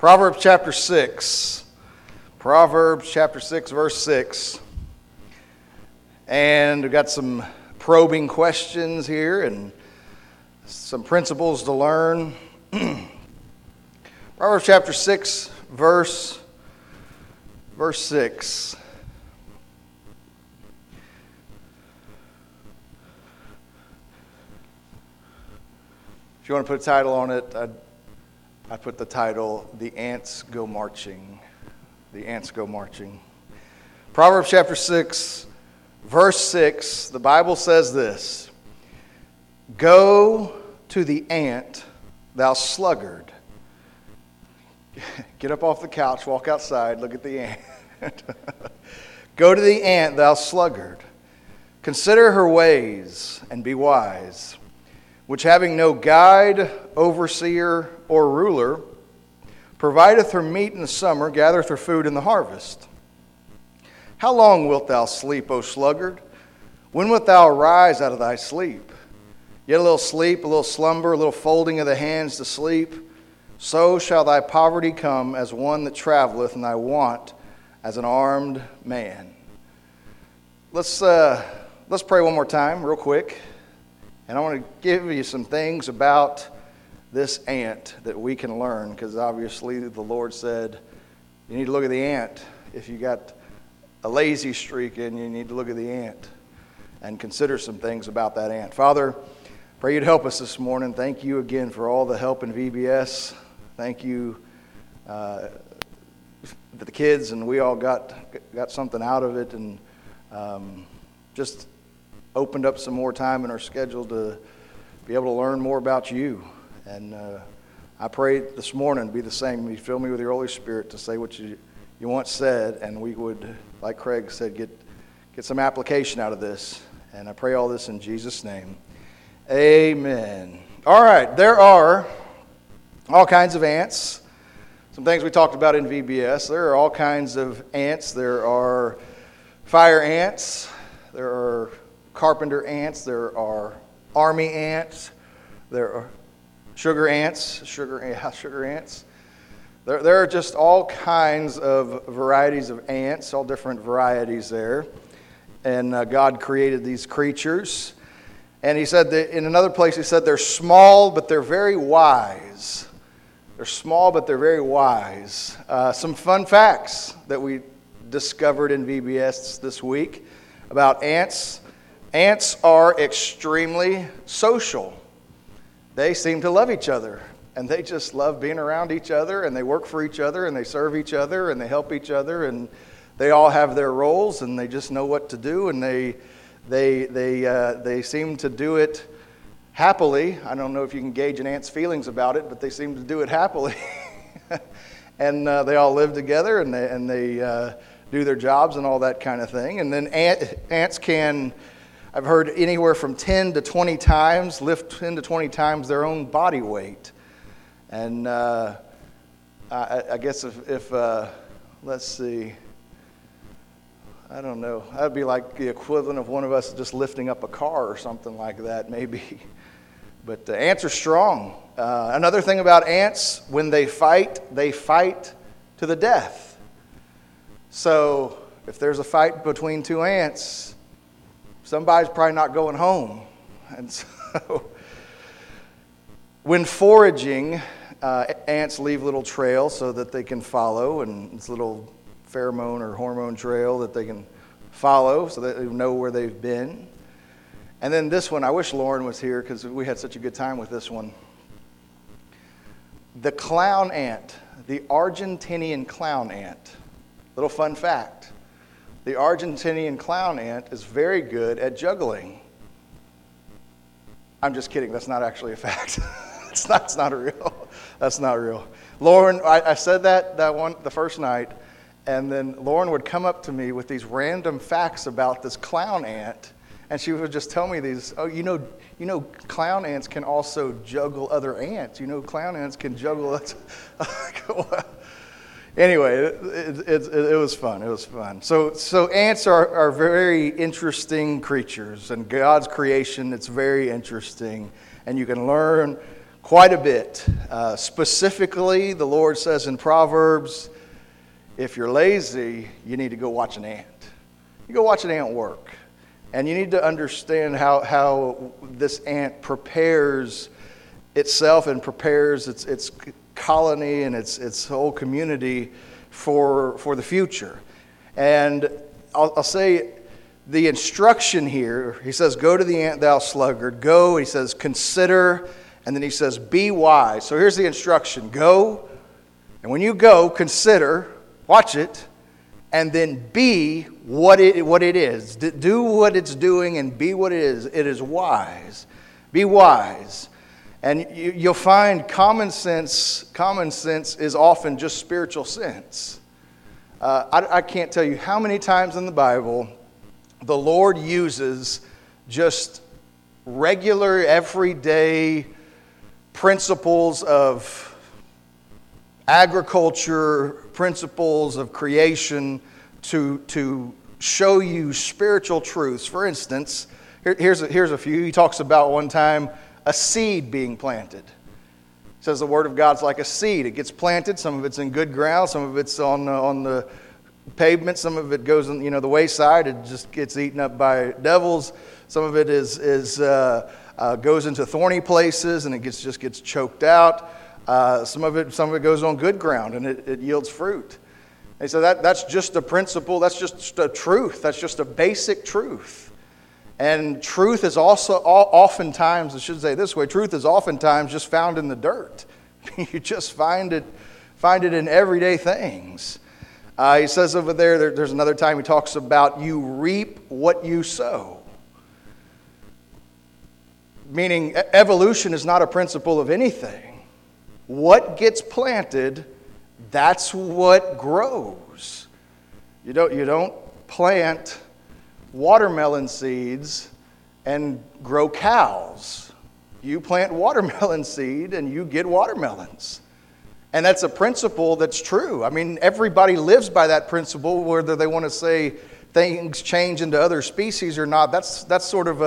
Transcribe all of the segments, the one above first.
Proverbs chapter 6. Proverbs chapter 6, verse 6. And we've got some probing questions here and some principles to learn. Proverbs chapter 6, verse 6. If you want to put a title on it, I put the title, The Ants Go Marching. The Ants Go Marching. Proverbs chapter 6, verse 6, the Bible says this: Go to the ant, thou sluggard. Get up off the couch, walk outside, look at the ant. Go to the ant, thou sluggard. Consider her ways and be wise, which having no guide, overseer, or ruler, provideth her meat in the summer, gathereth her food in the harvest. How long wilt thou sleep, O sluggard? When wilt thou arise out of thy sleep? Yet a little sleep, a little slumber, a little folding of the hands to sleep. So shall thy poverty come as one that traveleth, and thy want as an armed man. Let's pray one more time, real quick. And I want to give you some things about this ant that we can learn, because obviously the Lord said you need to look at the ant. If you got a lazy streak in you, you need to look at the ant and consider some things about that ant. Father, pray you'd help us this morning. Thank you again for all the help in VBS. Thank you that the kids and we all got something out of it, and just opened up some more time in our schedule to be able to learn more about you. And I pray this morning be the same. You fill me with your Holy Spirit to say what you once said, and we would, like Craig said, get some application out of this. And I pray all this in Jesus' name. Amen. All right, there are all kinds of ants. Some things we talked about in VBS. There are all kinds of ants. There are fire ants. There are carpenter ants. There are army ants. There are sugar ants. Sugar ants. There are just all kinds of varieties of ants, all different varieties there. And God created these creatures. And he said that in another place, he said they're small, but they're very wise. They're small, but they're very wise. Some fun facts that we discovered in VBS this week about ants. Ants are extremely social. They seem to love each other, and they just love being around each other, and they work for each other, and they serve each other, and they help each other, and they all have their roles, and they just know what to do, and they seem to do it happily. I don't know if you can gauge an ant's feelings about it, but they seem to do it happily. And they all live together, and they do their jobs and all that kind of thing. And then ants can, I've heard, anywhere from 10 to 20 times, lift 10 to 20 times their own body weight. And I guess if let's see, I don't know, that would be like the equivalent of one of us just lifting up a car or something like that, maybe. But ants are strong. Another thing about ants, when they fight to the death. So if there's a fight between two ants, somebody's probably not going home. And so when foraging, ants leave little trails so that they can follow, and it's a little pheromone or hormone trail that they can follow so that they know where they've been. And then this one, I wish Lauren was here because we had such a good time with this one. The clown ant, the Argentinian clown ant. Little fun fact. The Argentinian clown ant is very good at juggling. I'm just kidding. That's not actually a fact. It's not real. That's not real. Lauren, I said that one the first night, and then Lauren would come up to me with these random facts about this clown ant, and she would just tell me these. Oh, you know, clown ants can also juggle other ants. You know, clown ants can juggle. Anyway, it was fun. It was fun. So ants are very interesting creatures, and God's creation, it's very interesting, and you can learn quite a bit. Specifically, the Lord says in Proverbs, if you're lazy, you need to go watch an ant. You go watch an ant work. And you need to understand how this ant prepares itself and prepares its colony and its whole community for the future. And I'll say the instruction here, he says, go to the ant, thou sluggard. Go, he says, consider, and then he says, be wise. So here's the instruction. Go, and when you go, consider, watch it, and then be what it is. Do what it's doing and be what it is. It is wise. Be wise. And you'll find common sense is often just spiritual sense. I can't tell you how many times in the Bible the Lord uses just regular, everyday principles of agriculture, principles of creation to show you spiritual truths. For instance, here's a few. He talks about one time a seed being planted. He says the word of God's like a seed. It gets planted. Some of it's in good ground. Some of it's on the pavement. Some of it goes on the wayside. It just gets eaten up by devils. Some of it goes into thorny places and it just gets choked out. Some of it goes on good ground and it yields fruit. And so that's just a principle. That's just a truth. That's just a basic truth. And truth is also oftentimes, I should say this way, truth is oftentimes just found in the dirt. You just find it in everyday things. He says over there's another time he talks about you reap what you sow. Meaning evolution is not a principle of anything. What gets planted, that's what grows. You don't plant watermelon seeds and grow cows. You plant watermelon seed and you get watermelons. And that's a principle that's true. I mean, everybody lives by that principle, whether they want to say things change into other species or not. That's sort of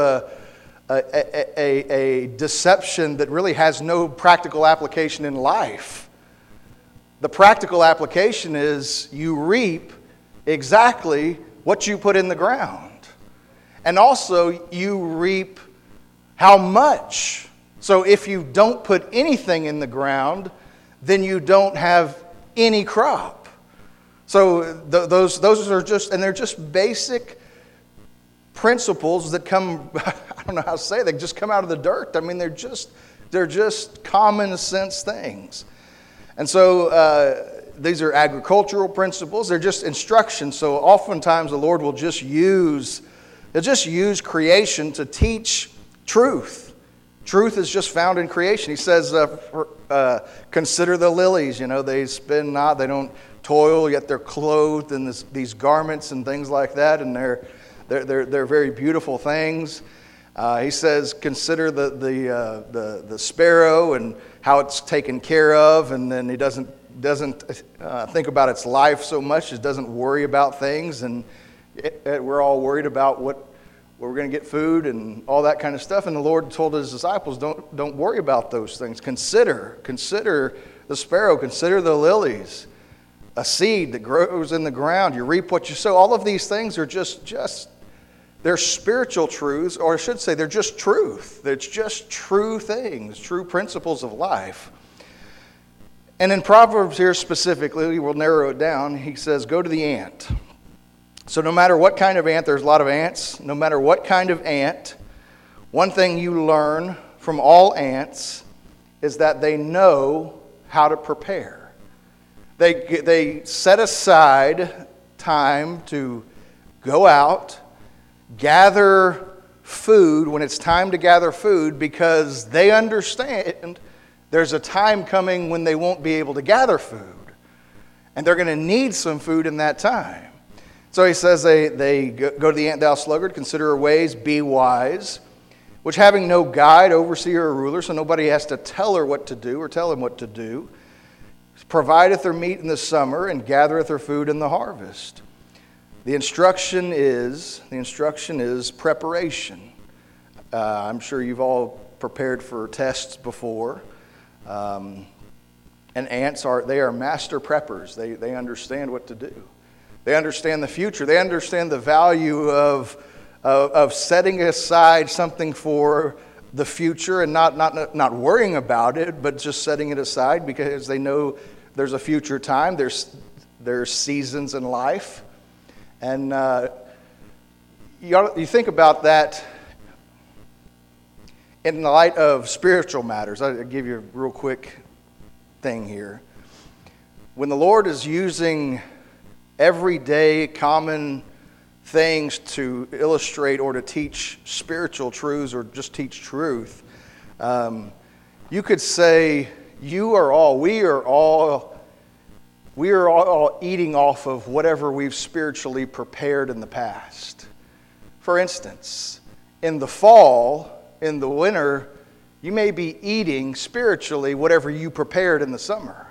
a deception that really has no practical application in life. The practical application is you reap exactly what you put in the ground. And also you reap how much. So if you don't put anything in the ground, then you don't have any crop. So those are just, and they're just basic principles that come, I don't know how to say it, they just come out of the dirt. I mean, they're just common sense things. And so these are agricultural principles. They're just instructions. So oftentimes the Lord will just use creation to teach truth. Truth is just found in creation. He says, consider the lilies. They spin not, they don't toil, yet they're clothed in these garments and things like that, and they're very beautiful things. He says, consider the sparrow and how it's taken care of, and then he doesn't think about its life so much. It doesn't worry about things, and we're all worried about where we're going to get food and all that kind of stuff. And the Lord told his disciples, don't worry about those things. Consider the sparrow, consider the lilies, a seed that grows in the ground. You reap what you sow. All of these things are just they're spiritual truths, or I should say they're just truth. It's just true things, true principles of life. And in Proverbs here specifically, we'll narrow it down. He says, go to the ant. So no matter what kind of ant, there's a lot of ants. No matter what kind of ant, one thing you learn from all ants is that they know how to prepare. They set aside time to go out, gather food when it's time to gather food, because they understand there's a time coming when they won't be able to gather food. And they're going to need some food in that time. So he says they go to the ant, thou sluggard, consider her ways, be wise, which having no guide, overseer, or ruler, so nobody has to tell her what to do or tell him what to do, provideth her meat in the summer and gathereth her food in the harvest. The instruction is preparation. I'm sure you've all prepared for tests before. And ants are master preppers. They understand what to do. They understand the future. They understand the value of setting aside something for the future and not worrying about it, but just setting it aside because they know there's a future time. There's seasons in life. And you think about that in the light of spiritual matters. I'll give you a real quick thing here. When the Lord is using everyday common things to illustrate or to teach spiritual truths or just teach truth, you could say we are all eating off of whatever we've spiritually prepared in the past. For instance, in the fall, in the winter, you may be eating spiritually whatever you prepared in the summer.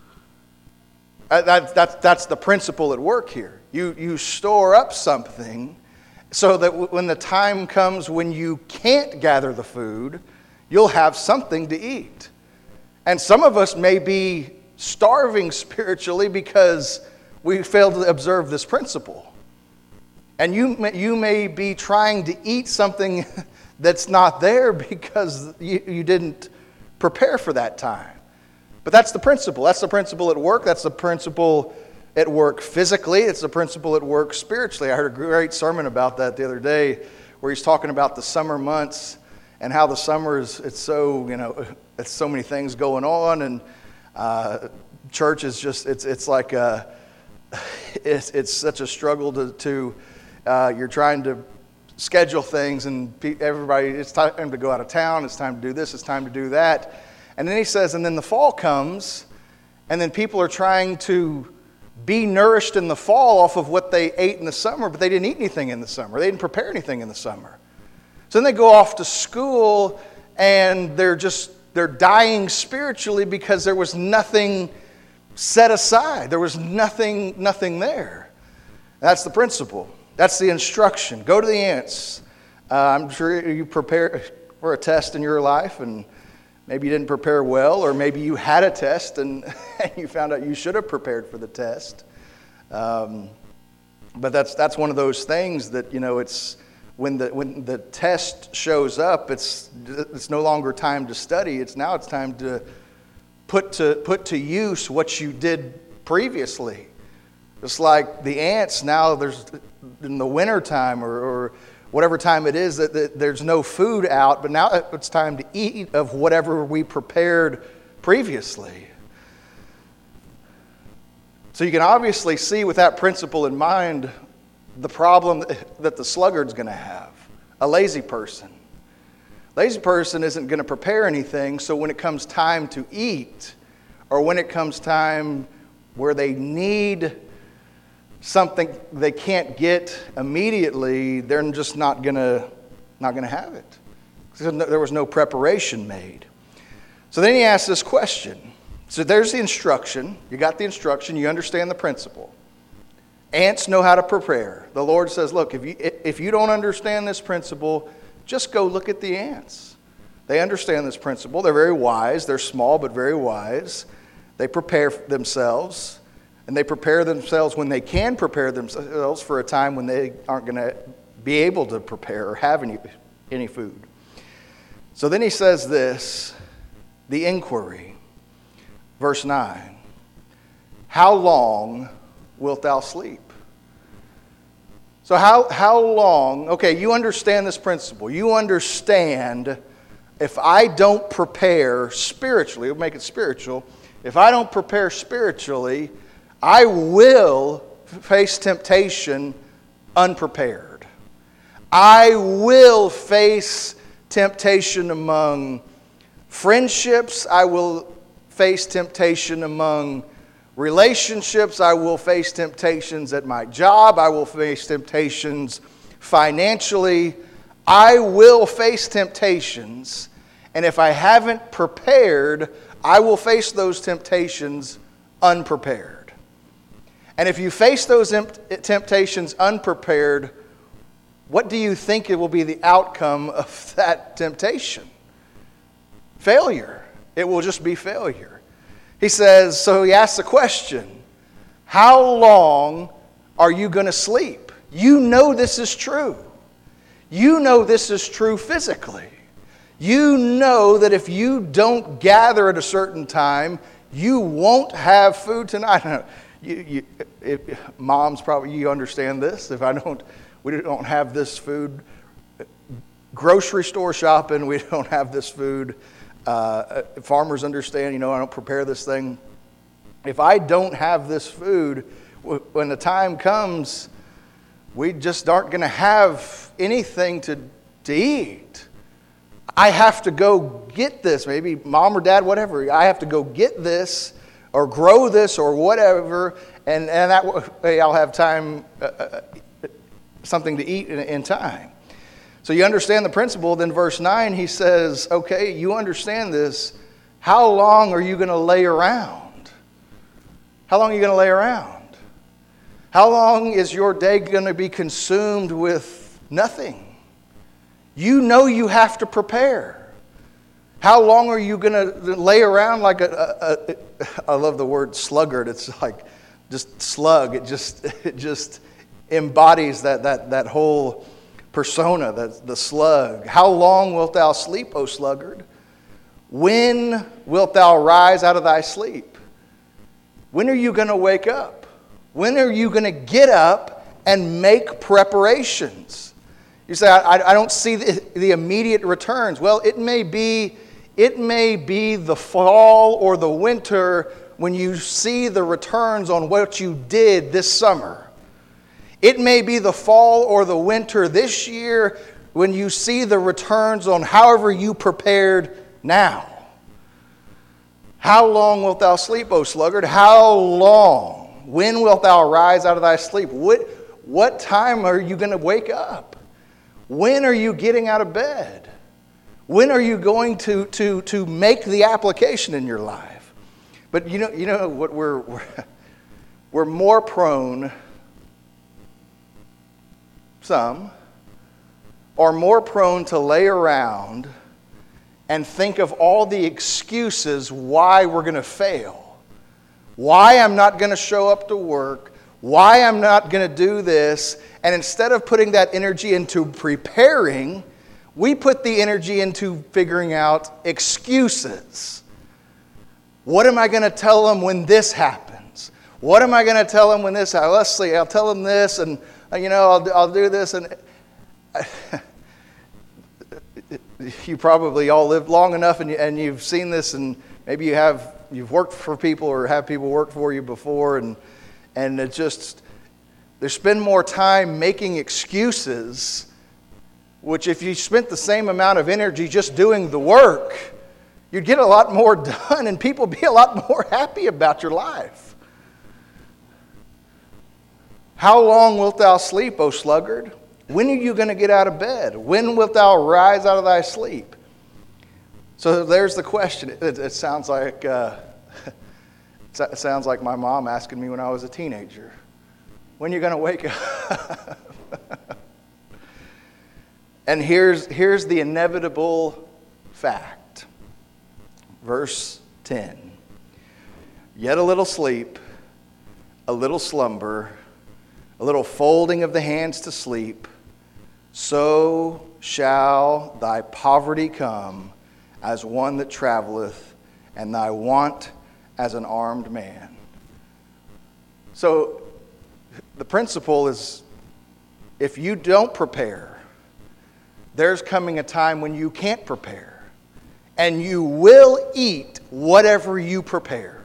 That's the principle at work here. You store up something so that when the time comes when you can't gather the food, you'll have something to eat. And some of us may be starving spiritually because we failed to observe this principle. And you may be trying to eat something that's not there because you didn't prepare for that time. But that's the principle. That's the principle at work. That's the principle at work physically. It's the principle at work spiritually. I heard a great sermon about that the other day where he's talking about the summer months and how the summer it's so many things going on, and church is just it's like it's such a struggle to you're trying to schedule things, and everybody, it's time to go out of town, it's time to do this, it's time to do that. And then he says, and then the fall comes, and then people are trying to be nourished in the fall off of what they ate in the summer, but they didn't eat anything in the summer. They didn't prepare anything in the summer. So then they go off to school, and they're dying spiritually because there was nothing set aside. There was nothing there. That's the principle. That's the instruction. Go to the ants. I'm sure you prepare for a test in your life, and maybe you didn't prepare well, or maybe you had a test and you found out you should have prepared for the test. But that's one of those things that, it's when the test shows up, it's no longer time to study. It's time to put to use what you did previously. Just like the ants, now there's in the winter time or whatever time it is that there's no food out, but now it's time to eat of whatever we prepared previously. So you can obviously see with that principle in mind the problem that the sluggard's going to have, a lazy person. Lazy person isn't going to prepare anything, so when it comes time to eat, or when it comes time where they need something they can't get immediately, they're just not gonna have it. There was no preparation made. So then he asks this question. So there's the instruction. You got the instruction. You understand the principle. Ants know how to prepare. The Lord says, look, if you don't understand this principle, just go look at the ants. They understand this principle. They're very wise. They're small but very wise. They prepare themselves. And they prepare themselves when they can prepare themselves for a time when they aren't going to be able to prepare or have any food. So then he says this, the inquiry, verse 9. How long wilt thou sleep? So how long, okay, you understand this principle. You understand if I don't prepare spiritually, we'll make it spiritual, if I don't prepare spiritually, I will face temptation unprepared. I will face temptation among friendships. I will face temptation among relationships. I will face temptations at my job. I will face temptations financially. I will face temptations. And if I haven't prepared, I will face those temptations unprepared. And if you face those temptations unprepared, what do you think it will be the outcome of that temptation? Failure. It will just be failure. He says, so he asks the question, how long are you going to sleep? You know this is true. You know this is true physically. You know that if you don't gather at a certain time, you won't have food tonight. Moms, probably you understand this. We don't have this food. Grocery store shopping, we don't have this food. Farmers understand, I don't prepare this thing. If I don't have this food, when the time comes, we just aren't going to have anything to eat. I have to go get this. Maybe mom or dad, whatever. I have to go get this or grow this or whatever, and that way I'll have time, something to eat in time. So you understand the principle. Then verse 9, he says, okay, you understand this. How long are you going to lay around? How long are you going to lay around? How long is your day going to be consumed with nothing? You know you have to prepare. How long are you going to lay around like I love the word sluggard. It's like just slug. It just embodies that whole persona, the slug. How long wilt thou sleep, O sluggard? When wilt thou rise out of thy sleep? When are you going to wake up? When are you going to get up and make preparations? You say, I don't see the immediate returns. Well, it may be the fall or the winter when you see the returns on what you did this summer. It may be the fall or the winter this year when you see the returns on however you prepared now. How long wilt thou sleep, O sluggard? How long? When wilt thou rise out of thy sleep? What time are you going to wake up? When are you getting out of bed? When are you going to make the application in your life? But you know what we're more prone. Some are more prone to lay around and think of all the excuses why we're going to fail, why I'm not going to show up to work, why I'm not going to do this. And instead of putting that energy into preparing, we put the energy into figuring out excuses. What am I going to tell them when this happens? What am I going to tell them when this happens? Let's see, I'll tell them this, and I'll do this. And you probably all lived long enough, and you've seen this, and maybe you've worked for people or have people work for you before, and it just, they spend more time making excuses, which if you spent the same amount of energy just doing the work, you'd get a lot more done, and people be a lot more happy about your life. How long wilt thou sleep, O sluggard? When are you going to get out of bed? When wilt thou rise out of thy sleep? So there's the question. It sounds like my mom asking me when I was a teenager, when are you going to wake up? And here's the inevitable fact. Verse 10. Yet a little sleep, a little slumber, a little folding of the hands to sleep, so shall thy poverty come as one that traveleth, and thy want as an armed man. So the principle is, if you don't prepare, there's coming a time when you can't prepare, and you will eat whatever you prepared.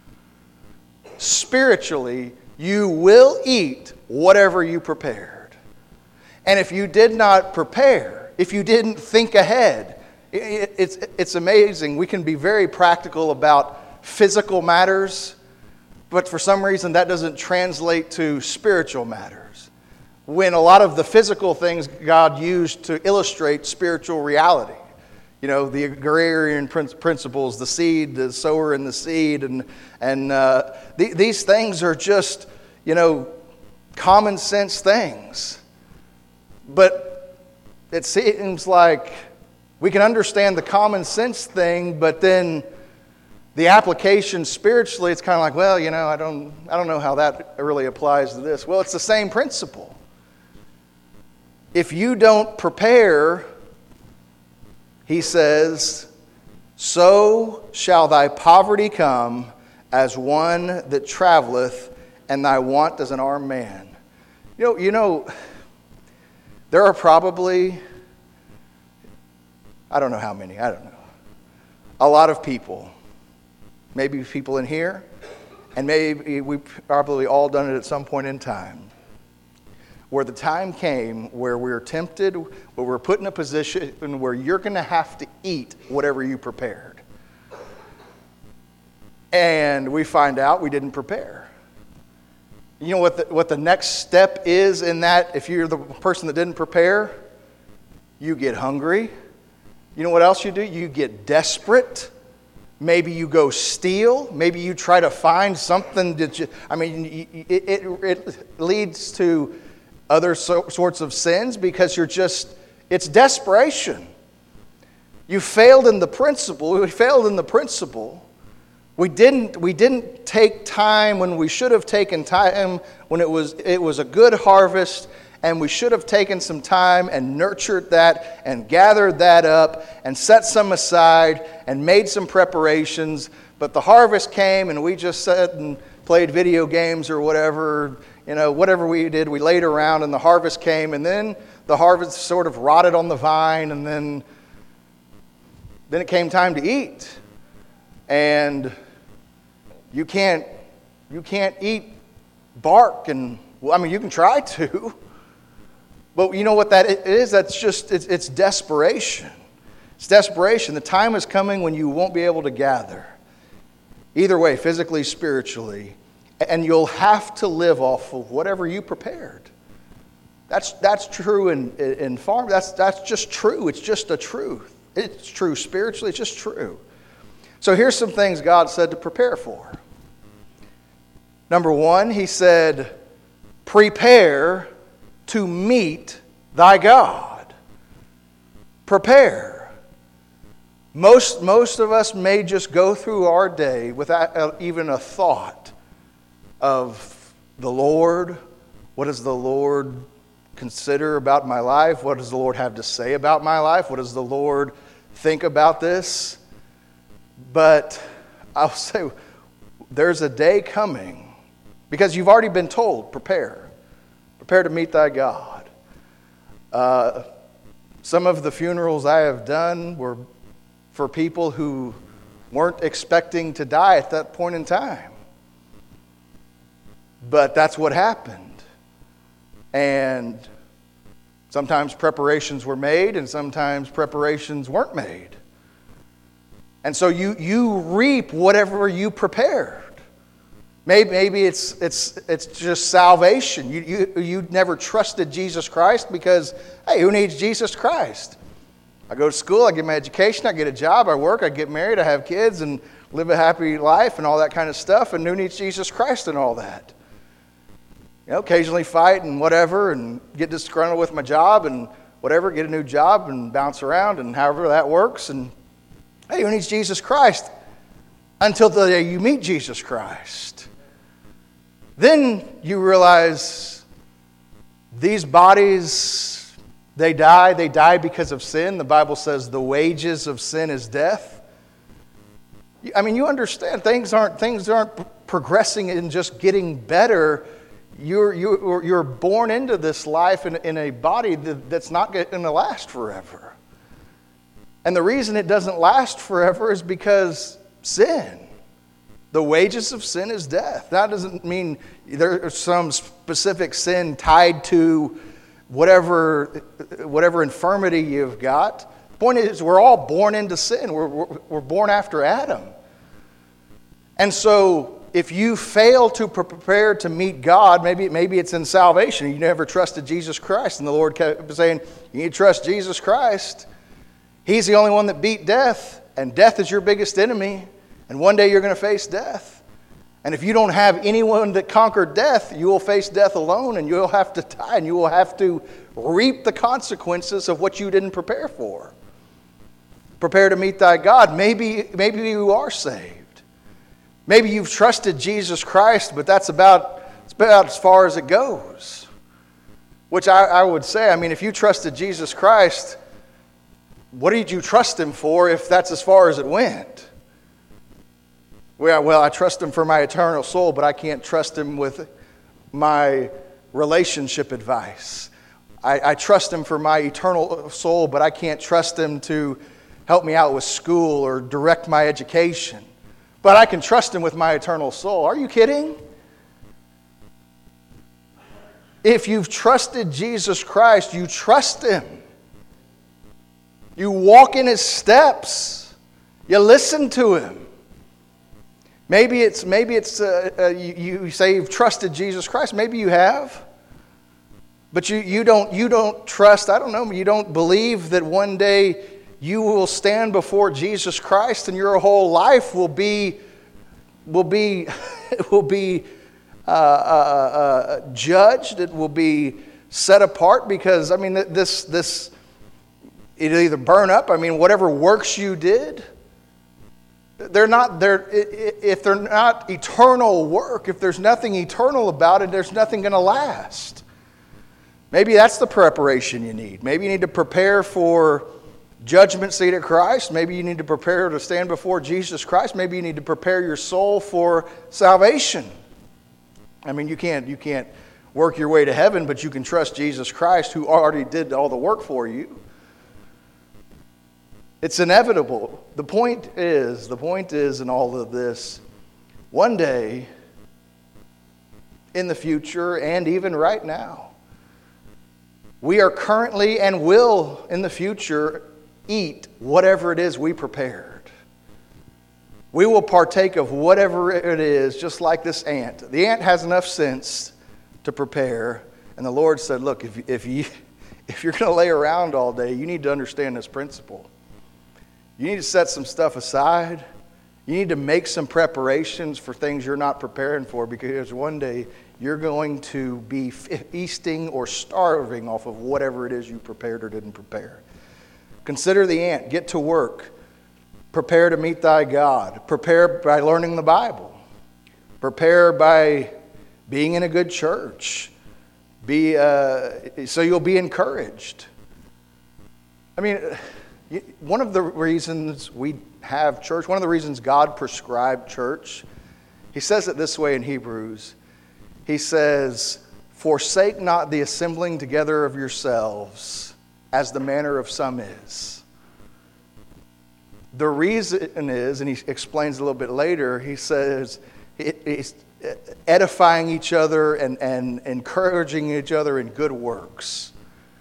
Spiritually, you will eat whatever you prepared. And if you did not prepare, if you didn't think ahead, it's amazing. We can be very practical about physical matters, but for some reason that doesn't translate to spiritual matters. When a lot of the physical things God used to illustrate spiritual reality. The agrarian principles, the seed, the sower and the seed, and these things are just, common sense things. But it seems like we can understand the common sense thing, but then The application spiritually, it's kind of like, well, I don't know how that really applies to this. Well, it's the same principle. If you don't prepare, he says, so shall thy poverty come as one that traveleth, and thy want as an armed man. There are probably, I don't know how many, a lot of people, maybe people in here, and maybe we've probably all done it at some point in time, where the time came where we were tempted, where we're put in a position where you're going to have to eat whatever you prepared. And we find out we didn't prepare. You know what the next step is in that? If you're the person that didn't prepare, you get hungry. You know what else you do? You get desperate. Maybe you go steal. Maybe you try to find something that it leads to other sorts of sins because it's desperation. You failed in the principle. We failed in the principle. We didn't take time when we should have taken time when it was a good harvest, and we should have taken some time and nurtured that and gathered that up and set some aside and made some preparations. But the harvest came and we just sat and played video games or whatever, whatever we did, we laid around and the harvest came, and then the harvest sort of rotted on the vine, and then it came time to eat. And you can't eat bark, and you can try to, but you know what that is? It's desperation. It's desperation. The time is coming when you won't be able to gather, either way, physically, spiritually, and you'll have to live off of whatever you prepared. That's true in farm. That's just true. It's just a truth. It's true spiritually. It's just true. So here's some things God said to prepare for. Number one, he said, prepare to meet thy God. Prepare. Most of us may just go through our day without even a thought of the Lord. What does the Lord consider about my life? What does the Lord have to say about my life? What does the Lord think about this? But I'll say there's a day coming, because you've already been told, prepare to meet thy God. Some of the funerals I have done were for people who weren't expecting to die at that point in time. But that's what happened. And sometimes preparations were made and sometimes preparations weren't made. And so you reap whatever you prepared. Maybe it's just salvation. You never trusted Jesus Christ because, hey, who needs Jesus Christ? I go to school, I get my education, I get a job, I work, I get married, I have kids, and live a happy life and all that kind of stuff. And who needs Jesus Christ and all that? Occasionally fight and whatever, and get disgruntled with my job and whatever, get a new job and bounce around and however that works. And hey, who needs Jesus Christ? Until the day you meet Jesus Christ. Then you realize these bodies, they die because of sin. The Bible says the wages of sin is death. You understand, things aren't progressing and just getting better. You're born into this life in a body that's not going to last forever. And the reason it doesn't last forever is because sin. The wages of sin is death. That doesn't mean there's some specific sin tied to whatever infirmity you've got. The point is, we're all born into sin. We're born after Adam. And so if you fail to prepare to meet God, maybe it's in salvation. You never trusted Jesus Christ, and the Lord kept saying, you need to trust Jesus Christ. He's the only one that beat death, and death is your biggest enemy. And one day you're going to face death. And if you don't have anyone that conquered death, you will face death alone, and you'll have to die, and you will have to reap the consequences of what you didn't prepare for. Prepare to meet thy God. Maybe you are saved. Maybe you've trusted Jesus Christ, but it's about as far as it goes. Which I would say, I mean, if you trusted Jesus Christ, what did you trust Him for if that's as far as it went? Well, I trust Him for my eternal soul, but I can't trust Him with my relationship advice. I trust Him for my eternal soul, but I can't trust Him to help me out with school or direct my education. But I can trust Him with my eternal soul. Are you kidding? If you've trusted Jesus Christ, you trust Him. You walk in His steps. You listen to Him. Maybe you say you've trusted Jesus Christ. Maybe you have. But you don't trust, I don't know, you don't believe that one day you will stand before Jesus Christ and your whole life will be judged. It will be set apart because, I mean, it'll either burn up. I mean, whatever works you did, if they're not eternal work, if there's nothing eternal about it, there's nothing going to last. Maybe that's the preparation you need. Maybe you need to prepare for judgment seat of Christ. Maybe you need to prepare to stand before Jesus Christ. Maybe you need to prepare your soul for salvation. I mean, you can't work your way to heaven, but you can trust Jesus Christ who already did all the work for you. It's inevitable. The point is in all of this, one day in the future and even right now, we are currently and will in the future eat whatever it is we prepared. We will partake of whatever it is, just like this ant. The ant has enough sense to prepare. And the Lord said, look, if you're going to lay around all day, you need to understand this principle. You need to set some stuff aside. You need to make some preparations for things you're not preparing for, because one day you're going to be feasting or starving off of whatever it is you prepared or didn't prepare. Consider the ant. Get to work. Prepare to meet thy God. Prepare by learning the Bible. Prepare by being in a good church. So you'll be encouraged. I mean, one of the reasons we have church, one of the reasons God prescribed church, He says it this way in Hebrews. He says, forsake not the assembling together of yourselves, as the manner of some is. The reason is, and he explains a little bit later, he says, it's edifying each other and encouraging each other in good works.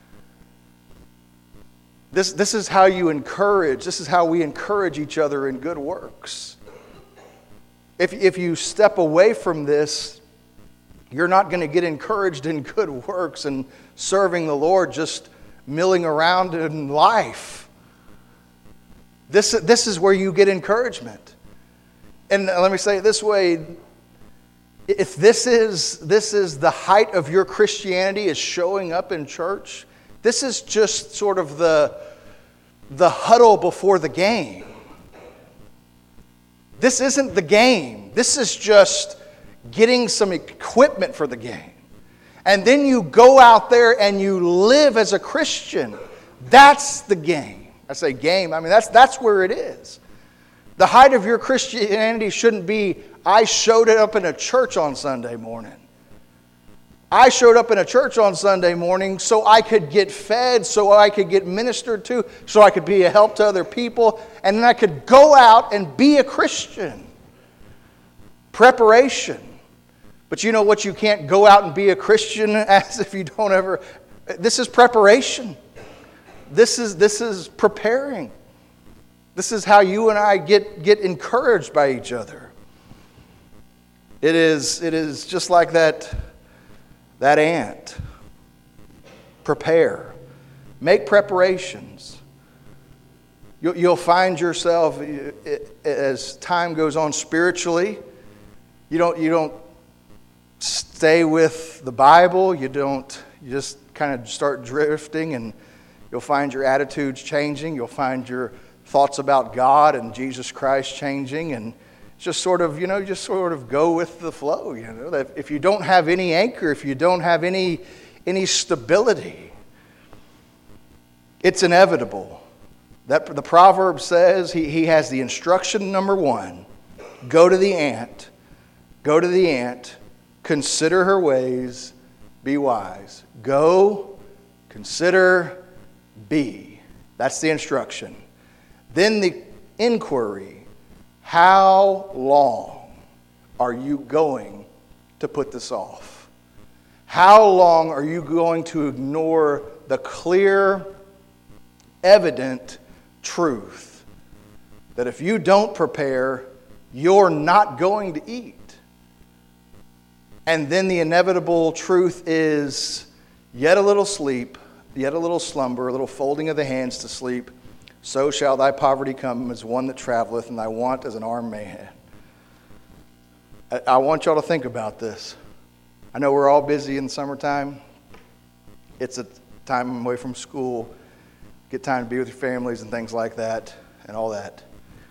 This is how you encourage, this is how we encourage each other in good works. If you step away from this, you're not going to get encouraged in good works and serving the Lord, just milling around in life. This is where you get encouragement. And let me say it this way. If this is the height of your Christianity, is showing up in church, this is just sort of the huddle before the game. This isn't the game. This is just getting some equipment for the game. And then you go out there and you live as a Christian. That's the game. I say game, I mean that's where it is. The height of your Christianity shouldn't be, I showed up in a church on Sunday morning. I showed up in a church on Sunday morning so I could get fed, so I could get ministered to, so I could be a help to other people, and then I could go out and be a Christian. Preparation. But you know what? You can't go out and be a Christian as if you don't ever. This is preparation. This is preparing. This is how you and I get encouraged by each other. It is just like that ant. Prepare. Make preparations. You'll find yourself, as time goes on spiritually, you don't stay with the Bible. You just kind of start drifting, and you'll find your attitudes changing. You'll find your thoughts about God and Jesus Christ changing, and just sort of, go with the flow, that if you don't have any anchor, if you don't have any stability, it's inevitable. That the proverb says, he has the instruction number 1, go to the ant, consider her ways, be wise. Go, consider, be. That's the instruction. Then the inquiry, how long are you going to put this off? How long are you going to ignore the clear, evident truth that if you don't prepare, you're not going to eat? And then the inevitable truth is, yet a little sleep, yet a little slumber, a little folding of the hands to sleep, so shall thy poverty come as one that traveleth, and thy want as an armed man. I want y'all to think about this. I know we're all busy in the summertime. It's a time away from school. Get time to be with your families and things like that and all that.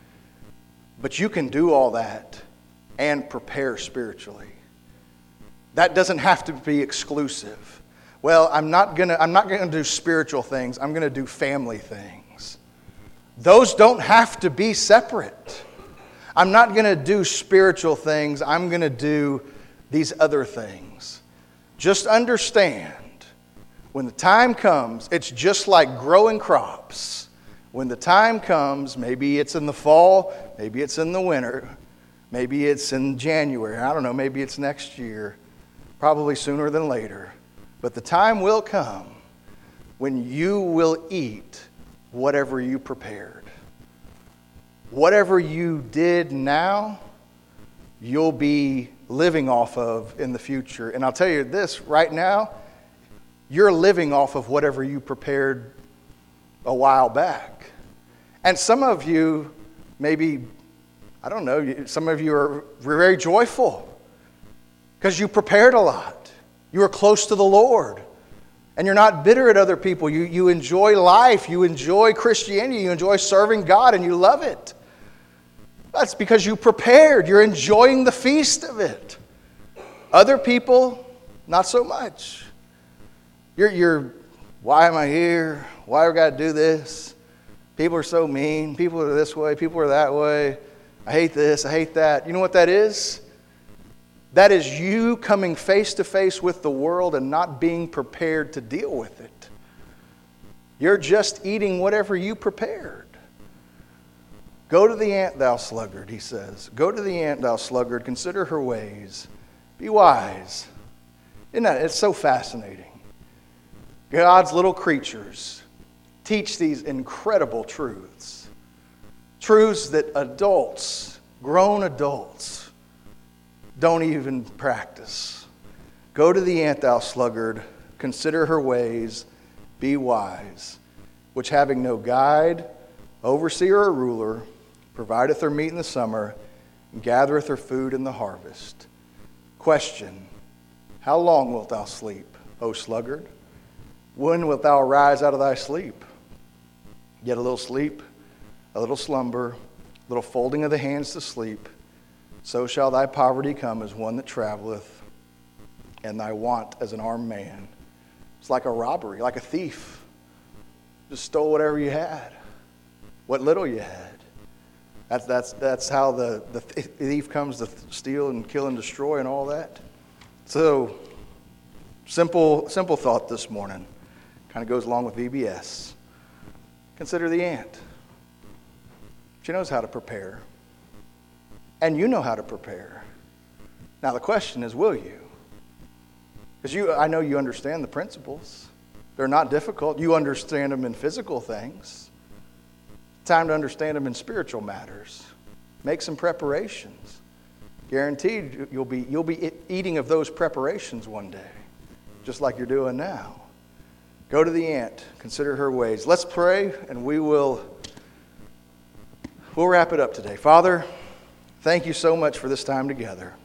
But you can do all that and prepare spiritually. That doesn't have to be exclusive. Well, I'm not gonna do spiritual things. I'm gonna do family things. Those don't have to be separate. I'm not going to do spiritual things. I'm going to do these other things. Just understand, when the time comes, it's just like growing crops. When the time comes, maybe it's in the fall, maybe it's in the winter, maybe it's in January, I don't know, maybe it's next year, probably sooner than later. But the time will come when you will eat whatever you prepared. Whatever you did now, you'll be living off of in the future. And I'll tell you this, right now, you're living off of whatever you prepared a while back. And some of you, maybe, I don't know, some of you are very joyful because you prepared a lot. You were close to the Lord. And you're not bitter at other people. You enjoy life. You enjoy Christianity. You enjoy serving God, and you love it. That's because you prepared. You're enjoying the feast of it. Other people, not so much. You're why am I here? Why do I got to do this? People are so mean. People are this way. People are that way. I hate this. I hate that. You know what that is? That is you coming face to face with the world and not being prepared to deal with it. You're just eating whatever you prepared. Go to the ant, thou sluggard, he says. Go to the ant, thou sluggard. Consider her ways. Be wise. Isn't that? It's so fascinating. God's little creatures teach these incredible truths. Truths that adults, grown adults, don't even practice. Go to the ant, thou sluggard, consider her ways, be wise, which having no guide, overseer or ruler, provideth her meat in the summer, and gathereth her food in the harvest. Question, how long wilt thou sleep, O sluggard? When wilt thou arise out of thy sleep? Yet a little sleep, a little slumber, a little folding of the hands to sleep, so shall thy poverty come as one that traveleth, and thy want as an armed man. It's like a robbery, like a thief. Just stole whatever you had, what little you had. That's how the thief comes to steal and kill and destroy and all that. So, simple thought this morning. Kind of goes along with VBS. Consider the ant. She knows how to prepare. And you know how to prepare. Now the question is, will you? Because I know you understand the principles. They're not difficult. You understand them in physical things. Time to understand them in spiritual matters. Make some preparations. Guaranteed you'll be eating of those preparations one day, just like you're doing now. Go to the ant. Consider her ways. Let's pray, and we'll wrap it up today. Father, thank you so much for this time together.